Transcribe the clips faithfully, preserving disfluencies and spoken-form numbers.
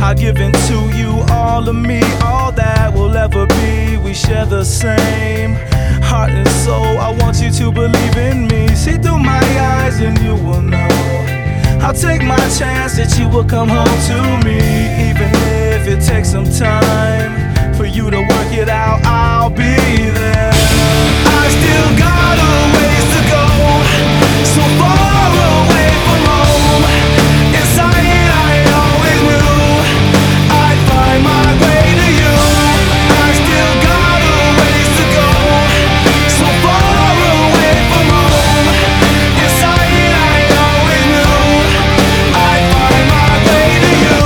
I've given to you all of me, all that will ever be. We share the same heart and soul. I want you to believe in me. See through my eyes and you will know. I'll take my chance that you will come home to me. Even if it takes some time for you to work it out, I'll be there. I still got a ways to go, so far away from home. Inside I always knew I'd find my way to you. I still got a ways to go, so far away from home. Inside I always knew I'd find my way to you.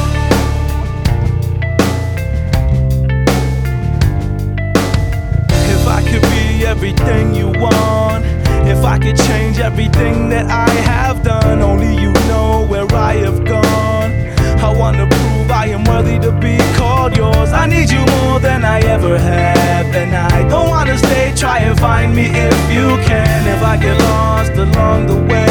If I could be everything you want, if I could change everything that I have done, only you know where I have gone. I wanna prove I am worthy to be called yours. I need you more than I ever have, and I don't wanna stay. Try and find me if you can. If I get lost along the way,